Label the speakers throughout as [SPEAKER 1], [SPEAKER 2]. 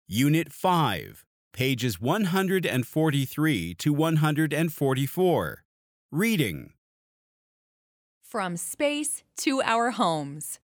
[SPEAKER 1] Unit 5, pages 143 to 144. Reading.
[SPEAKER 2] From space to our homes.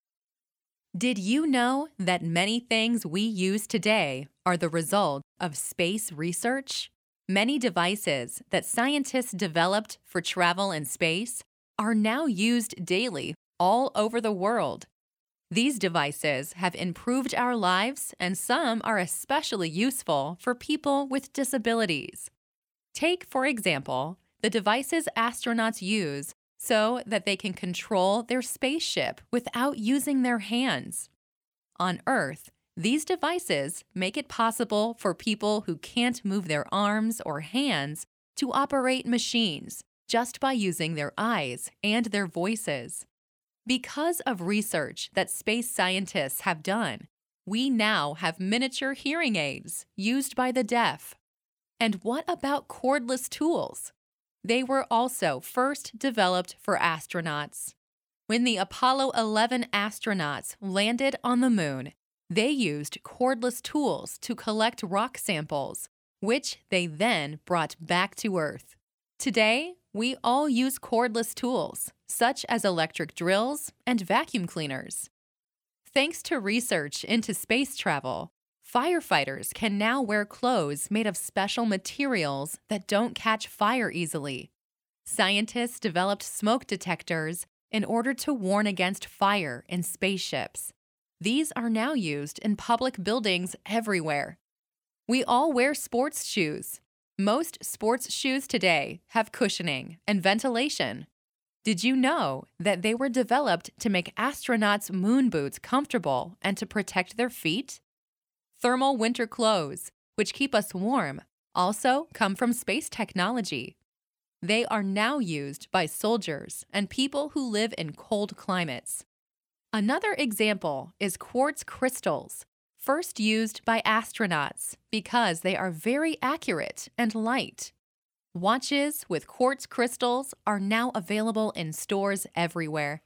[SPEAKER 2] Did you know that many things we use today are the result of space research? Many devices that scientists developed for travel in space are now used daily all over the world. These devices have improved our lives, and some are especially useful for people with disabilities. Take, for example, the devices astronauts use so that they can control their spaceship without using their hands. On Earth, these devices make it possible for people who can't move their arms or hands to operate machines just by using their eyes and their voices. Because of research that space scientists have done, we now have miniature hearing aids used by the deaf. And what about cordless tools? They were also first developed for astronauts. When the Apollo 11 astronauts landed on the moon, they used cordless tools to collect rock samples, which they then brought back to Earth. Today, we all use cordless tools, such as electric drills and vacuum cleaners. Thanks to research into space travel, firefighters can now wear clothes made of special materials that don't catch fire easily. Scientists developed smoke detectors in order to warn against fire in spaceships. These are now used in public buildings everywhere. We all wear sports shoes. Most sports shoes today have cushioning and ventilation. Did you know that they were developed to make astronauts' moon boots comfortable and to protect their feet? Thermal winter clothes, which keep us warm, also come from space technology. They are now used by soldiers and people who live in cold climates. Another example is quartz crystals, first used by astronauts because they are very accurate and light. Watches with quartz crystals are now available in stores everywhere.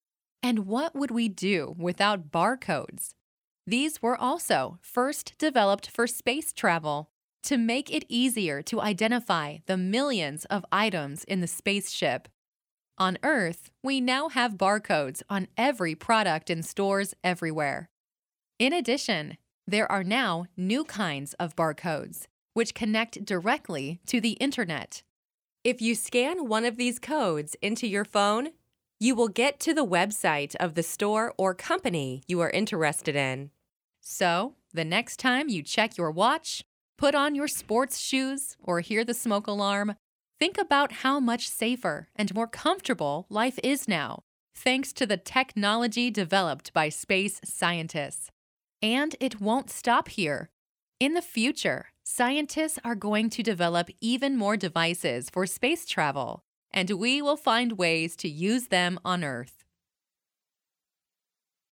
[SPEAKER 2] And what would we do without barcodes? These were also first developed for space travel to make it easier to identify the millions of items in the spaceship. On Earth, we now have barcodes on every product in stores everywhere. In addition, there are now new kinds of barcodes, which connect directly to the internet. If you scan one of these codes into your phone, you will get to the website of the store or company you are interested in. So, the next time you check your watch, put on your sports shoes, or hear the smoke alarm, think about how much safer and more comfortable life is now, thanks to the technology developed by space scientists. And it won't stop here. In the future, scientists are going to develop even more devices for space travel, and we will find ways to use them on Earth.